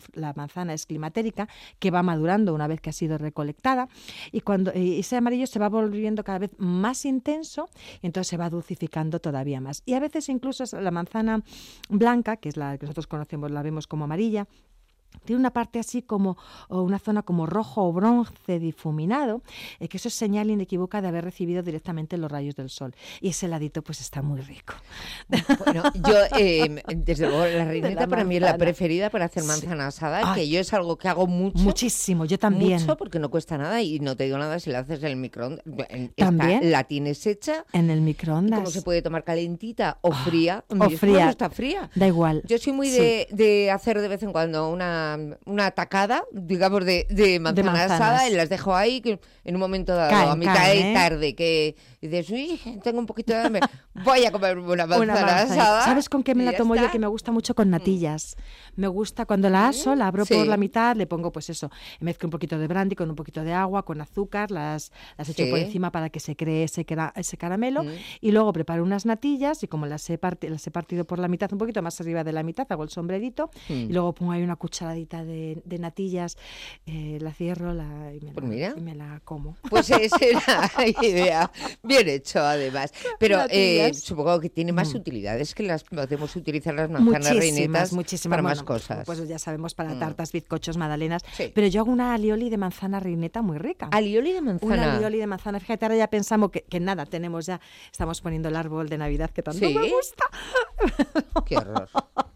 manzana es climatérica, que va madurando una vez que ha sido recolectada, y cuando ese amarillo se va volviendo cada vez más intenso, y entonces se va dulcificando todavía más. Y a veces incluso la manzana blanca, que es la que nosotros conocemos, la vemos como amarilla, tiene una parte así como, o una zona como rojo o bronce difuminado, que eso es señal inequívoca de haber recibido directamente los rayos del sol. Y ese ladito pues está muy rico. Bueno, yo desde luego la reineta para mí es la preferida para hacer manzana asada, que yo es algo que hago mucho. Muchísimo, yo también. Mucho, porque no cuesta nada y no te digo nada si la haces en el microondas. ¿También? La tienes hecha. En el microondas. Como se puede tomar calentita o fría. O fría. Me gusta fría. Da igual. Yo soy muy de hacer de vez en cuando una tacada, digamos, de manzana asada, y las dejo ahí en un momento dado, a mitad de tarde, que dices, uy, tengo un poquito de hambre, voy a comer una manzana asada. ¿Sabes con qué me la tomo yo? Que me gusta mucho con natillas. Me gusta cuando la aso, la abro por la mitad, le pongo pues eso, mezclo un poquito de brandy con un poquito de agua, con azúcar, las echo por encima para que se cree ese caramelo, y luego preparo unas natillas y como las he partido por la mitad, un poquito más arriba de la mitad, hago el sombrerito y luego pongo ahí una cucharadita de natillas, la cierro y me la como. Pues esa era la idea. Bien hecho, además. Pero supongo que tiene más utilidades, que las podemos utilizar las manzanas reinetas para más cosas. Pues ya sabemos, para tartas, bizcochos, magdalenas. Pero yo hago una alioli de manzana reineta muy rica. ¿Alioli de manzana? Una alioli de manzana. Fíjate, ahora ya pensamos que nada, estamos poniendo el árbol de Navidad que tanto me gusta. ¡Qué horror!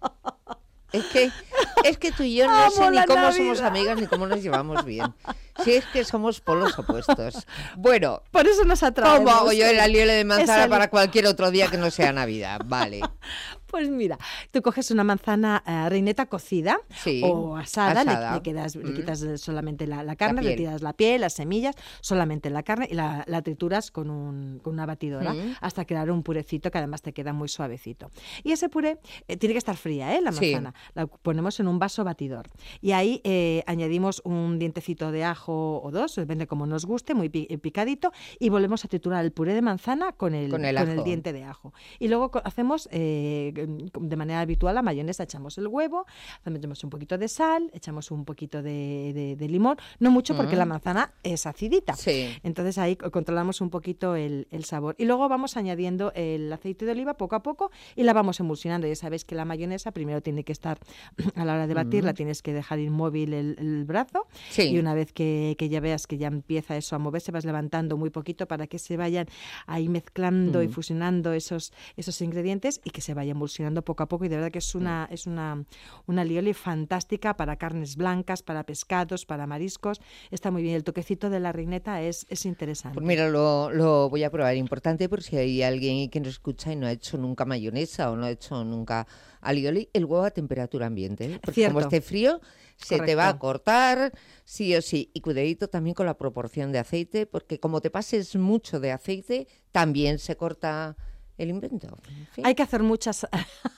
Es que tú y yo no sé ni cómo somos amigas ni cómo nos llevamos bien. Si es que somos polos opuestos. Bueno, por eso nos atraemos. ¿Cómo hago yo el alioli de manzana para cualquier otro día que no sea Navidad? Vale. Pues mira, tú coges una manzana reineta cocida o asada. Le quitas solamente la carne, retiras la piel, las semillas, solamente la carne, y la trituras con una batidora hasta crear un purecito que además te queda muy suavecito. Y ese puré tiene que estar fría, la manzana. La ponemos en un vaso batidor. Y ahí añadimos un dientecito de ajo o dos, depende como nos guste, muy picadito, y volvemos a triturar el puré de manzana con el diente de ajo. Y luego hacemos de manera habitual la mayonesa, echamos el huevo, metemos un poquito de sal, echamos un poquito de limón, no mucho porque la manzana es acidita. Entonces ahí controlamos un poquito el sabor. Y luego vamos añadiendo el aceite de oliva poco a poco y la vamos emulsionando. Ya sabéis que la mayonesa primero tiene que estar, a la hora de batirla, tienes que dejar inmóvil el brazo, y una vez que ya veas que ya empieza eso a moverse, vas levantando muy poquito para que se vayan ahí mezclando y fusionando esos ingredientes y que se vaya emulsionando poco a poco, y de verdad que es una alioli fantástica para carnes blancas, para pescados, para mariscos. Está muy bien. El toquecito de la reineta es interesante. Pues mira, lo voy a probar. Importante por si hay alguien que nos escucha y no ha hecho nunca mayonesa o no ha hecho nunca alioli, el huevo a temperatura ambiente, porque como esté frío se te va a cortar sí o sí. Y cuidadito también con la proporción de aceite, porque como te pases mucho de aceite también se corta el invento. En fin. Hay que hacer muchas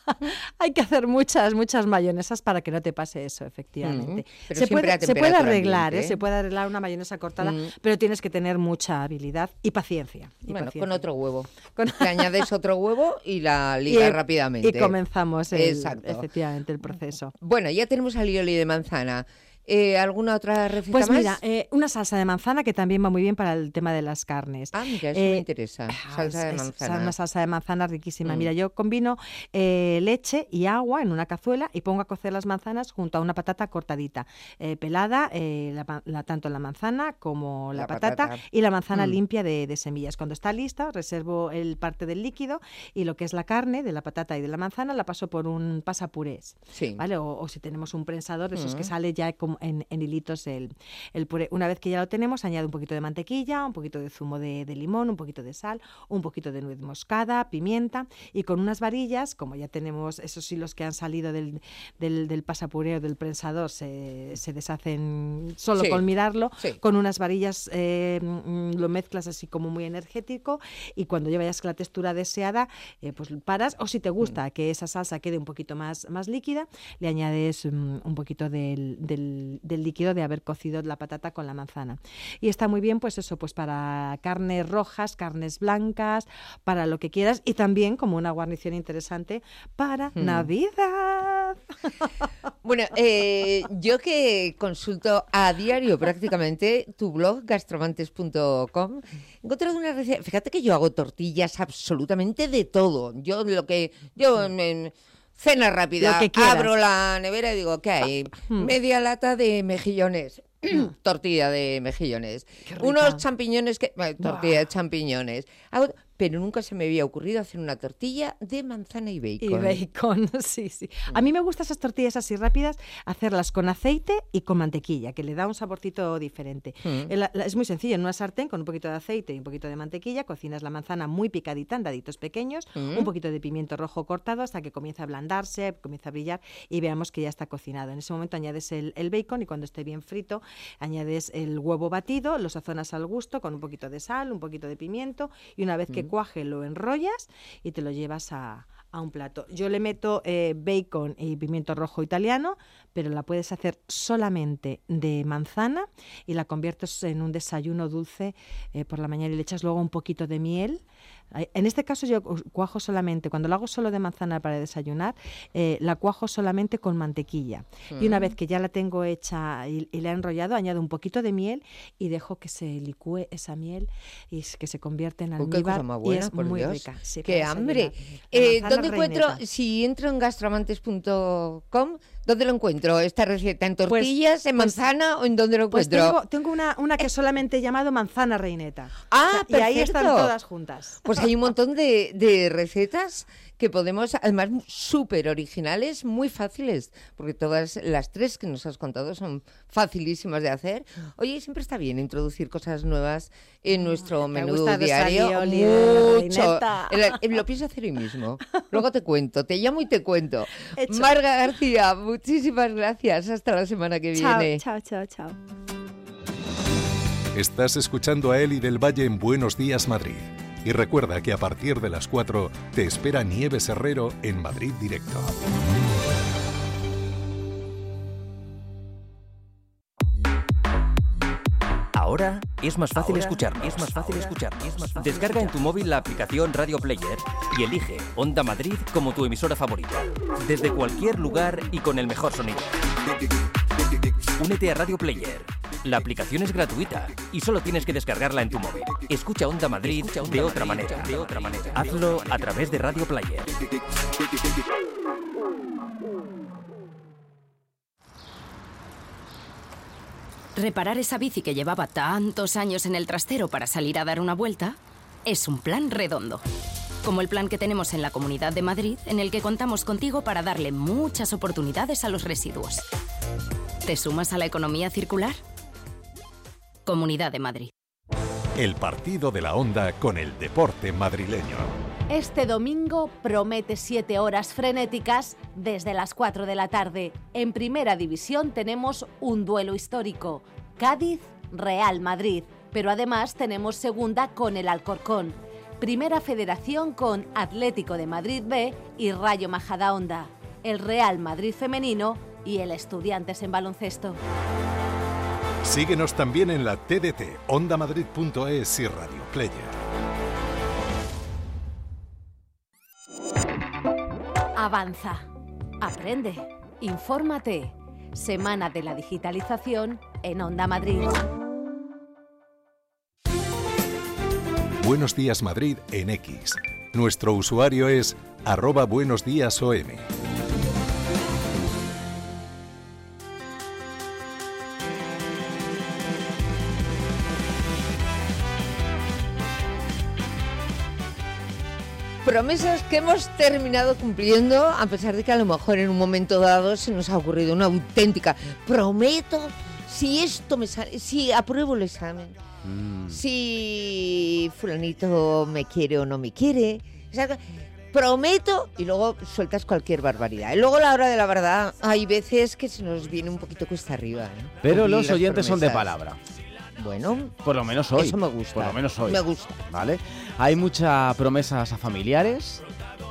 mayonesas para que no te pase eso, efectivamente. Pero se puede arreglar, se puede arreglar una mayonesa cortada, pero tienes que tener mucha habilidad y paciencia. Con otro huevo. Le añades otro huevo y la ligas rápidamente. Y comenzamos efectivamente el proceso. Bueno, ya tenemos alioli de manzana. ¿Alguna otra receta más? Pues mira, una salsa de manzana que también va muy bien para el tema de las carnes. Ah, mira, eso me interesa. Salsa de manzana. Es una salsa de manzana riquísima. Mira, yo combino leche y agua en una cazuela y pongo a cocer las manzanas junto a una patata cortadita, pelada, tanto la manzana como la patata y la manzana limpia de semillas. Cuando está lista, reservo el parte del líquido y lo que es la carne de la patata y de la manzana la paso por un pasapurés, ¿vale? O si tenemos un prensador, esos que sale ya como en hilitos el puré. Una vez que ya lo tenemos, añado un poquito de mantequilla, un poquito de zumo de limón, un poquito de sal, un poquito de nuez moscada, pimienta, y con unas varillas, como ya tenemos esos hilos que han salido del pasapuré o del prensador, se deshacen solo con mirarlo, con unas varillas lo mezclas así como muy energético, y cuando ya veas que la textura deseada, pues paras, o si te gusta que esa salsa quede un poquito más líquida, le añades un poquito del del líquido de haber cocido la patata con la manzana. Y está muy bien, pues eso, pues para carnes rojas, carnes blancas, para lo que quieras, y también como una guarnición interesante para Navidad. Bueno, yo que consulto a diario prácticamente tu blog, gastromantes.com, he encontrado una receta. Fíjate que yo hago tortillas absolutamente de todo. Cena rápida, abro la nevera y digo, ¿qué hay? Media lata de mejillones. Tortilla de mejillones. Unos champiñones, tortilla de champiñones. Pero nunca se me había ocurrido hacer una tortilla de manzana y bacon. Y bacon, sí. A mí me gustan esas tortillas así rápidas, hacerlas con aceite y con mantequilla, que le da un saborcito diferente. Es muy sencillo, en una sartén con un poquito de aceite y un poquito de mantequilla, cocinas la manzana muy picadita en daditos pequeños, un poquito de pimiento rojo cortado hasta que comience a ablandarse, comience a brillar y veamos que ya está cocinado. En ese momento añades el bacon y cuando esté bien frito, añades el huevo batido, lo sazonas al gusto con un poquito de sal, un poquito de pimiento y una vez que cuaje lo enrollas y te lo llevas a un plato. Yo le meto bacon y pimiento rojo italiano, pero la puedes hacer solamente de manzana y la conviertes en un desayuno dulce por la mañana y le echas luego un poquito de miel. En este caso yo cuajo solamente, cuando lo hago solo de manzana para desayunar, la cuajo solamente con mantequilla. Y una vez que ya la tengo hecha y la he enrollado, añado un poquito de miel y dejo que se licúe esa miel y que se convierte en almíbar. Qué cosa más buena, y es por muy Dios. rica. Sí, ¡Qué hambre! ¿Dónde encuentro? Si entro en gastromantes.com, ¿dónde lo encuentro? ¿Esta receta en tortillas, en manzana o en dónde lo encuentro? Pues tengo una que solamente he llamado manzana reineta. Perfecto. Y ahí están todas juntas. Pues hay un montón de recetas que podemos, además súper originales, muy fáciles, porque todas las tres que nos has contado son facilísimas de hacer. Oye, siempre está bien introducir cosas nuevas en nuestro menú diario. Mucho. Lo pienso hacer hoy mismo. Luego te cuento, te llamo y te cuento. Marga García, muchísimas gracias. Hasta la semana que viene. Chao. Estás escuchando a Eli del Valle en Buenos Días Madrid. Y recuerda que a partir de las 4 te espera Nieves Herrero en Madrid Directo. Ahora es más fácil escucharnos. Descarga en tu móvil la aplicación Radio Player y elige Onda Madrid como tu emisora favorita. Desde cualquier lugar y con el mejor sonido. Únete a Radio Player. La aplicación es gratuita y solo tienes que descargarla en tu móvil. Escucha Onda Madrid de otra manera. Hazlo a través de Radio Player. Reparar esa bici que llevaba tantos años en el trastero para salir a dar una vuelta es un plan redondo. Como el plan que tenemos en la Comunidad de Madrid, en el que contamos contigo para darle muchas oportunidades a los residuos. ¿Te sumas a la economía circular? Comunidad de Madrid. El partido de la Onda con el deporte madrileño. Este domingo promete 7 horas frenéticas desde las 4 de la tarde. En Primera División tenemos un duelo histórico, Cádiz-Real Madrid, pero además tenemos segunda con el Alcorcón. Primera Federación con Atlético de Madrid B y Rayo Majadahonda, el Real Madrid femenino y el Estudiantes en baloncesto. Síguenos también en la TDT, ondamadrid.es y Radio Player. Avanza, aprende, infórmate. Semana de la Digitalización en Onda Madrid. Buenos Días Madrid en X. Nuestro usuario es @buenosdiasom. Promesas que hemos terminado cumpliendo, a pesar de que a lo mejor en un momento dado se nos ha ocurrido una auténtica. Prometo, si esto me sale, si apruebo el examen, si fulanito me quiere o no me quiere. O sea, prometo y luego sueltas cualquier barbaridad. Y luego a la hora de la verdad hay veces que se nos viene un poquito cuesta arriba, ¿no? Pero los oyentes son de palabra. Bueno, por lo menos hoy. Eso me gusta. Por lo menos hoy. Me gusta. ¿Vale? Hay muchas promesas a familiares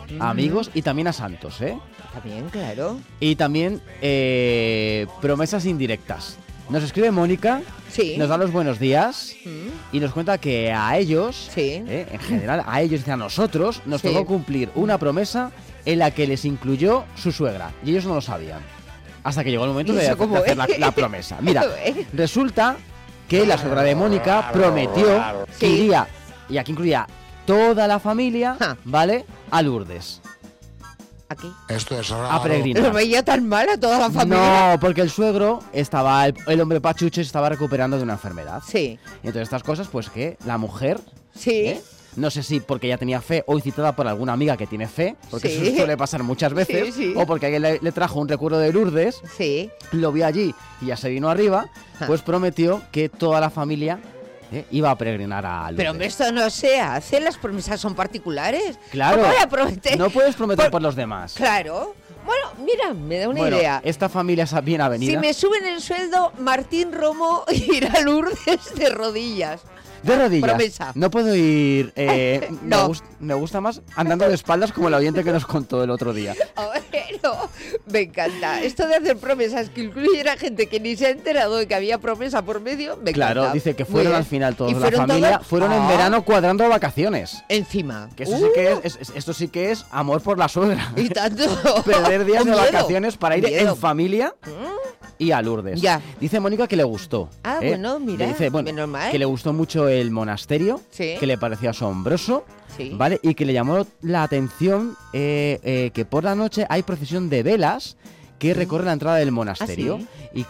a amigos y también a santos, ¿eh? También, claro. Y también promesas indirectas. Nos escribe Mónica, nos da los buenos días y nos cuenta que a ellos, en general, a ellos y a nosotros, nos tocó cumplir una promesa en la que les incluyó su suegra. Y ellos no lo sabían. Hasta que llegó el momento de hacer la promesa. Mira, resulta que la suegra de Mónica prometió que iría, y aquí incluía toda la familia, ¿vale?, a Lourdes. Aquí. Esto es raro. A peregrinar. ¿Lo veía tan mal a toda la familia? No, porque el suegro estaba, el hombre pachucho se estaba recuperando de una enfermedad. Sí. Y entonces estas cosas, pues que la mujer... Sí. No sé si porque ya tenía fe o incitada por alguna amiga que tiene fe, porque eso suele pasar muchas veces, o porque alguien le trajo un recuerdo de Lourdes, lo vio allí y ya se vino arriba, pues prometió que toda la familia... iba a peregrinar a Lourdes. Pero hombre, esto no se hace, las promesas son particulares. Claro, ¿cómo voy a prometer? No puedes prometer por los demás. Claro. Bueno, mira, me da una idea. Esta familia es bien avenida. Si me suben el sueldo, Martín Romo irá a Lourdes de rodillas. De rodillas. Promesa. No puedo ir. No. Me gusta más andando de espaldas, como el oyente que nos contó el otro día. Bueno, me encanta. Esto de hacer promesas que incluyen a gente que ni se ha enterado de que había promesa por medio, me encanta. Claro, dice que fueron al final todos la familia. Fueron en verano cuadrando vacaciones. Encima. Que eso sí que esto sí que es amor por la suegra. Y tanto. Perder días de vacaciones para ir en familia. Y a Lourdes. Ya. Dice Mónica que le gustó. Bueno, mira, dice, menos mal. Que le gustó mucho el monasterio, que le pareció asombroso, ¿vale? Y que le llamó la atención que por la noche hay procesión de velas que recorre la entrada del monasterio. Y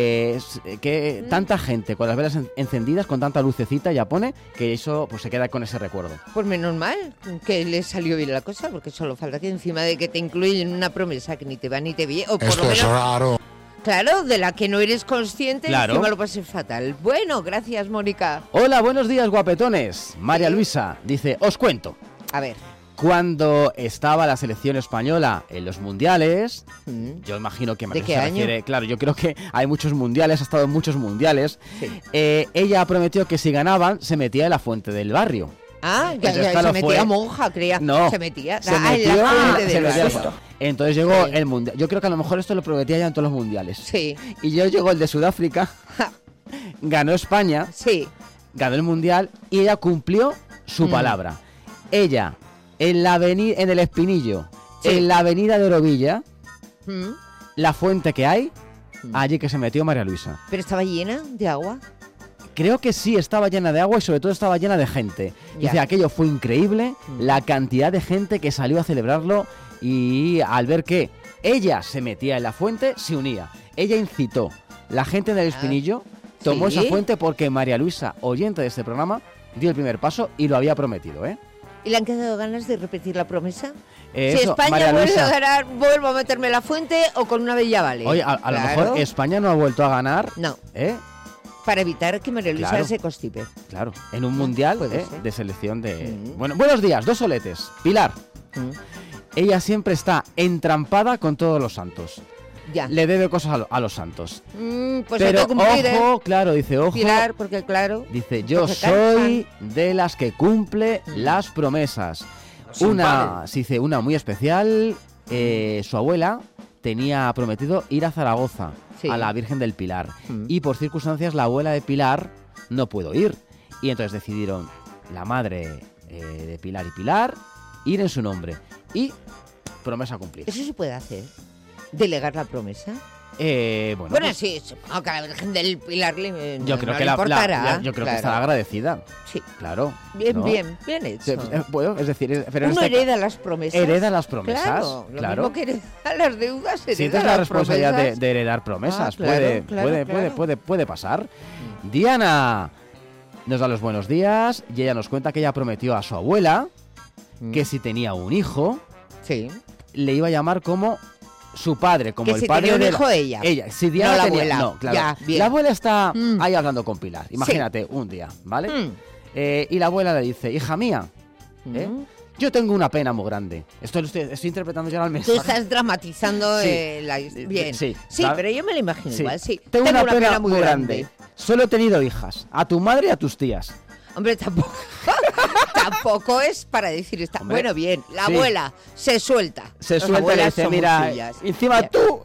que tanta gente con las velas encendidas, con tanta lucecita, ya pone, que eso pues se queda con ese recuerdo. Pues menos mal que le salió bien la cosa, porque solo falta que encima de que te incluyen una promesa que ni te va ni te viene, o por Esto lo menos, es raro. Claro, de la que no eres consciente, Claro. encima lo pases fatal. Bueno, gracias, Mónica. Hola, buenos días, guapetones. María Luisa dice, os cuento. A ver. Cuando estaba la selección española en los mundiales, yo imagino que ¿De qué año? refiere, claro, yo creo que hay muchos mundiales, ha estado en muchos mundiales. Ella prometió que si ganaban se metía en la fuente del barrio. Ah, ya, Entonces, ya claro, se metía monja, creía. No, se metía. se metió en la fuente del metía barrio. Entonces llegó el mundial. Yo creo que a lo mejor esto lo prometía ya en todos los mundiales. Sí. Y yo llegó el de Sudáfrica, ganó España, ganó el mundial y ella cumplió su palabra. Ella, en el Espinillo, en la avenida de Orovilla, la fuente que hay, allí que se metió María Luisa. ¿Pero estaba llena de agua? Creo que sí, estaba llena de agua y sobre todo estaba llena de gente. Dice, aquello fue increíble, la cantidad de gente que salió a celebrarlo y al ver que ella se metía en la fuente, se unía. Ella incitó. La gente del Espinillo tomó esa fuente porque María Luisa, oyente de este programa, dio el primer paso y lo había prometido, ¿eh? ¿Y le han quedado ganas de repetir la promesa? Si Eso, España María vuelve Luisa. a ganar, vuelvo a meterme en la fuente o con una vez ya vale. Oye, a lo mejor España no ha vuelto a ganar. No. ¿Eh? Para evitar que María Luisa se constipe. Claro, en un mundial de selección de... Bueno, buenos días, dos soletes. Pilar. Ella siempre está entrampada con todos los santos. Ya. Le debe cosas a los santos. Pues pero hay que cumplir, ojo, claro, dice, ojo. Pilar, porque claro. Dice, yo porque soy de las que cumple las promesas. Una muy especial, su abuela tenía prometido ir a Zaragoza, a la Virgen del Pilar. Y por circunstancias la abuela de Pilar no pudo ir. Y entonces decidieron la madre de Pilar y Pilar ir en su nombre. Y promesa cumplida. ¿Eso se puede hacer? ¿Delegar la promesa? Bueno, sí, supongo que a la Virgen del Pilar yo creo no que le importará. yo creo que estará agradecida. Sí. Claro. Bien, ¿no? bien hecho. Bueno, es decir, pero uno hereda las promesas. Hereda las promesas. Claro, lo mismo que hereda las deudas, hereda sientes la responsabilidad de heredar promesas. Puede pasar. Diana nos da los buenos días y ella nos cuenta que ella prometió a su abuela que si tenía un hijo, le iba a llamar como su padre, como que el si padre tenía un de hijo ella. Si Diana no la tenía, abuela. No, claro. Ya, bien. La abuela está ahí hablando con Pilar. Imagínate, un día, ¿vale? Y la abuela le dice, hija mía, yo tengo una pena muy grande. Esto lo estoy interpretando ya al mensaje. Tú estás dramatizando la... Bien. Sí, pero yo me lo imagino igual, sí. Tengo una pena muy grande. Solo he tenido hijas, a tu madre y a tus tías. Hombre, tampoco es para decir esta. Hombre, bueno, bien, la abuela se suelta. Se suelta y dice, mira, encima bien. Tú.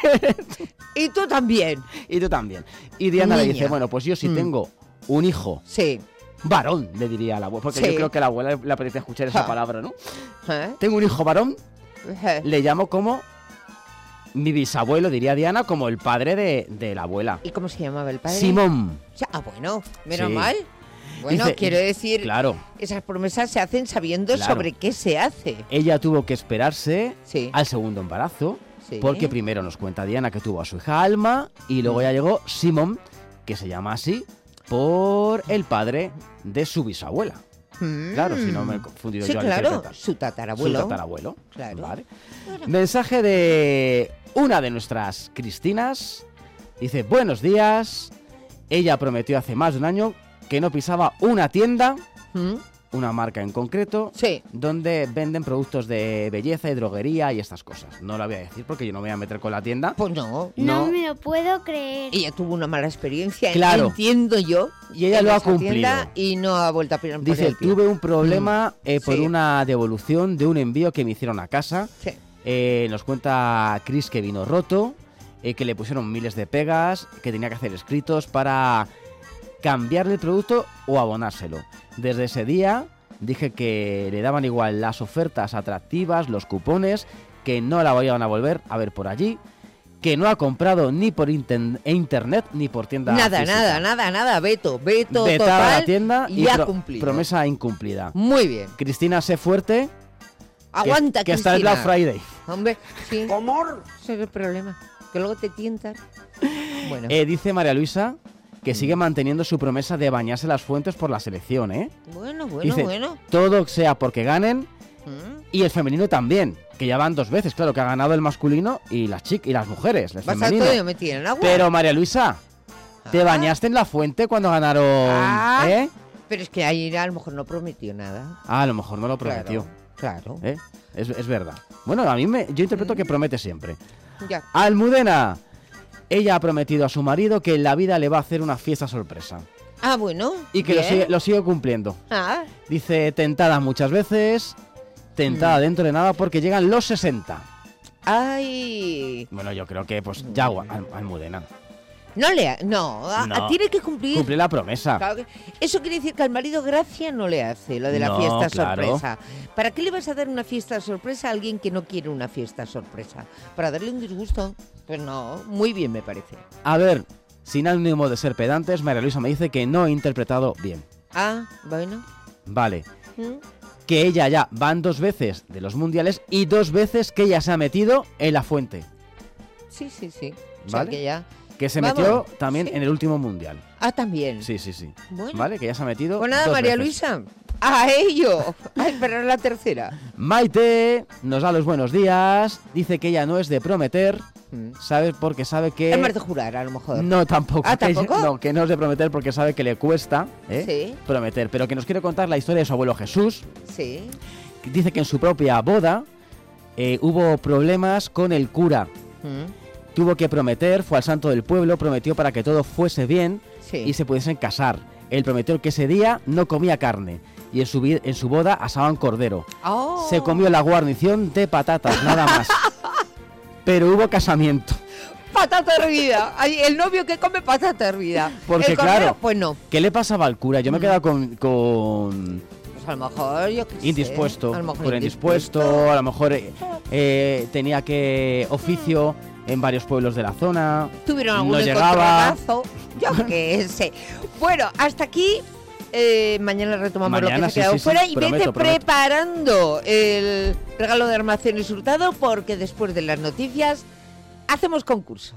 Y tú también. Y tú también. Y Diana le dice, bueno, pues yo si tengo un hijo. Sí. Varón, le diría a la abuela, porque yo creo que a la abuela le apetece escuchar esa palabra, ¿no? Tengo un hijo varón, le llamo como mi bisabuelo, diría Diana, como el padre de la abuela. ¿Y cómo se llamaba el padre? Simón. Bueno, menos mal. Bueno, dice, quiero decir, claro, esas promesas se hacen sabiendo sobre qué se hace. Ella tuvo que esperarse al segundo embarazo, porque primero nos cuenta Diana que tuvo a su hija Alma y luego ya llegó Simón, que se llama así por el padre de su bisabuela. Claro, si no me he confundido yo al interpretar. Su tatarabuelo. Su tatarabuelo. Claro. Vale. Mensaje de una de nuestras Cristinas. Dice, buenos días. Ella prometió hace más de un año que no pisaba una tienda, una marca en concreto, donde venden productos de belleza y droguería y estas cosas. No la voy a decir porque yo no me voy a meter con la tienda. Pues no. No me lo puedo creer. Ella tuvo una mala experiencia, claro, entiendo yo. Y ella lo ha cumplido. Y no ha vuelto a pillar. Dice, tuve un problema por una devolución de un envío que me hicieron a casa. Nos cuenta Chris que vino roto, que le pusieron miles de pegas, que tenía que hacer escritos para cambiarle el producto o abonárselo. Desde ese día dije que le daban igual las ofertas atractivas, los cupones, que no la vayan a volver a ver por allí, que no ha comprado ni por internet ni por tienda física. Nada, veto total a la tienda y ha cumplido. Promesa incumplida. Muy bien. Cristina, sé fuerte. Aguanta, que está el Black Friday. Hombre, sí. ¿Cómo? Ese es el problema, que luego te tientan. Bueno. Dice María Luisa que sigue manteniendo su promesa de bañarse las fuentes por la selección, ¿eh? Dice, todo sea porque ganen y el femenino también, que ya van 2 veces, claro, que ha ganado el masculino y las mujeres, el femenino. Me tienen agua. Pero María Luisa, ¿te bañaste en la fuente cuando ganaron? Pero es que ahí a lo mejor no prometió nada. A lo mejor no lo prometió. Claro. Es verdad. Bueno, yo interpreto que promete siempre. Ya. Almudena. Ella ha prometido a su marido que en la vida le va a hacer una fiesta sorpresa. Bueno. Y que lo sigue cumpliendo. Dice, tentada muchas veces, tentada dentro de nada porque llegan los 60. ¡Ay! Bueno, yo creo que pues ya Almudena. Tiene que cumplir la promesa. Claro eso quiere decir que al marido gracia no le hace lo de la fiesta sorpresa. ¿Para qué le vas a dar una fiesta sorpresa a alguien que no quiere una fiesta sorpresa? ¿Para darle un disgusto? Pues no, muy bien me parece. A ver, sin ánimo de ser pedantes, María Luisa me dice que no he interpretado bien. Bueno. Vale. Que ella ya van 2 veces de los mundiales y 2 veces que ella se ha metido en la fuente. Sí. ¿Vale? Que se metió también en el último mundial. También. Sí. Bueno. Vale, que ya se ha metido. Pues nada, 2 María veces. Luisa. ¡A ello! Pero la tercera. Maite nos da los buenos días. Dice que ella no es de prometer. ¿Sabes? Porque sabe que... Es más de jurar, a lo mejor. No, tampoco. ¿Tampoco? Que no es de prometer porque sabe que le cuesta prometer. Pero que nos quiere contar la historia de su abuelo Jesús. Sí. Dice que en su propia boda hubo problemas con el cura. Tuvo que prometer, fue al santo del pueblo, prometió para que todo fuese bien y se pudiesen casar. Él prometió que ese día no comía carne y en su boda asaban cordero. Se comió la guarnición de patatas, nada más. Pero hubo casamiento. Patata hervida. El novio que come patata hervida. Porque el cordero, claro, pues no. ¿Qué le pasaba al cura? Yo me he quedado con Pues a lo mejor, yo qué sé. Indispuesto. A lo mejor Por indispuesto, a lo mejor tenía que oficio en varios pueblos de la zona. Tuvieron algún encontronazo, yo qué sé. Bueno, hasta aquí. Mañana retomamos lo que se ha quedado fuera y vete preparando el regalo de Almacenes Hurtado porque después de las noticias hacemos concurso.